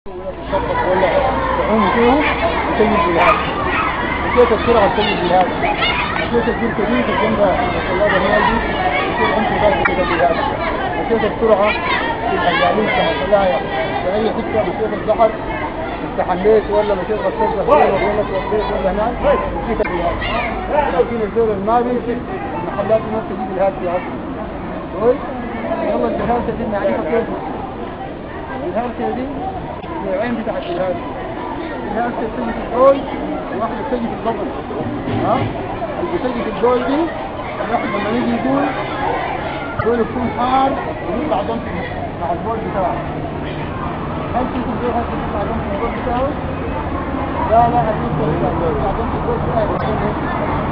تشطف ولا تعوم فيه تسيب بالهذا. مشيت السرعة تسيب بالهذا. مشيت الجيل كبير جنب السيارة هذه يصير عندي ذلك كده بالهذا. مشيت السرعة في الحيالين كمصلايا في أي حتة. مشيت البحر استحميت ولا مشيت غسلت غسيل ولا توضيت ولا هناك مشيت بالهذا. لكن الزول ما بيمشي المحلات ما تجيب الهذا في عصر. كويس؟ يلا الجهازة دي نعرفها كيف. الجهازة دي العين بتاعت الجهاز. الجهاز تسجل في الجول وواحد تسجل في الضبط. اللي بيسجل في الجول دي الواحد لما يجي يقول الجول يكون حار ويطلع ضمط مع الجول بتاعه. هل تيجي الجول هل تطلع ضمط الجول بتاعه؟ لا هل يطلع ضمط الجول بتاعه.